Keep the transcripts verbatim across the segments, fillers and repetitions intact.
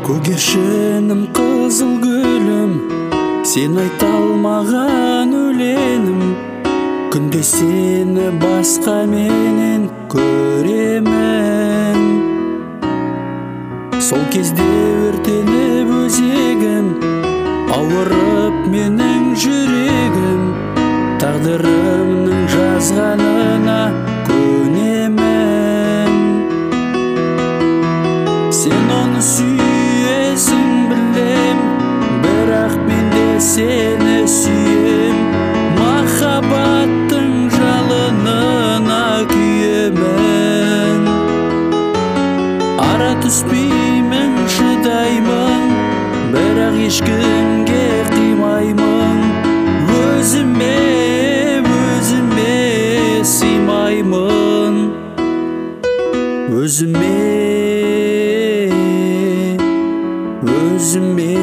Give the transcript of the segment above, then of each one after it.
Көгершінім қызыл гүлім, сен айта алмаған өлеңім. Күнде сені басқа менен көремін. Сол кезде өртеніп өзегім, ауырып менің жүрегім. Тағдырымның жазғанына көнемін. Сен оны сүйесің білем, бірақ мен де сені сүйем. Махаббаттың жалынына күйемін. Ара түспеймін, шыдаймын, бірақ ешкімге қимаймын. Өзіме, өзіме сыймаймын. Өзіме, өзіме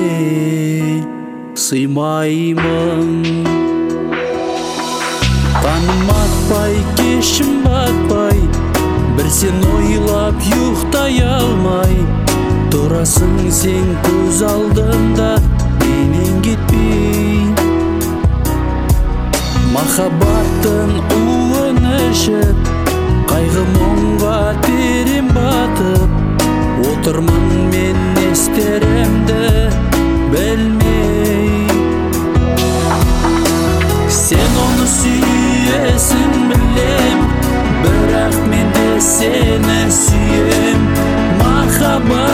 сыймаймын. Таным атпай, кешім батпай, бір сен ойлап ұйықтай алмай. Тұрасың сен көз алдымда, менен кетпей. Махаббаттың уын ішіп, қайғы мұңға терең батып, отырмын мен не істерімді білмей. Сен оны сүйесің білем, бірақ мен де сені сүйем. Махаббат